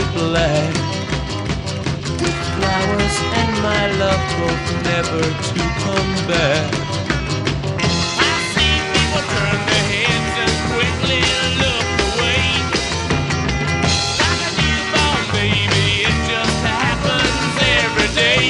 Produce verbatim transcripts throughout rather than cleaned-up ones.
black, with flowers and my love hope never to come back. I see people turn their heads and quickly look away. Like a newborn baby, it just happens every day.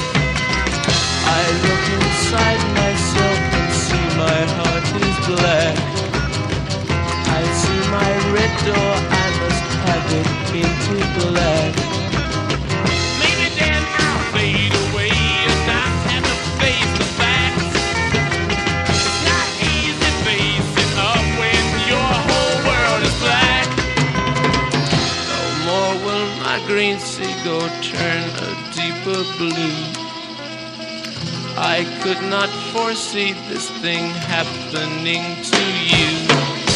I look inside myself and see my heart is black. I see my red door, I must have it painted black. Maybe then I'll fade away and not have to face the facts. It's not easy facing up when your whole world is black. No more will my green seagull turn a deeper blue. I could not foresee this thing happening to you.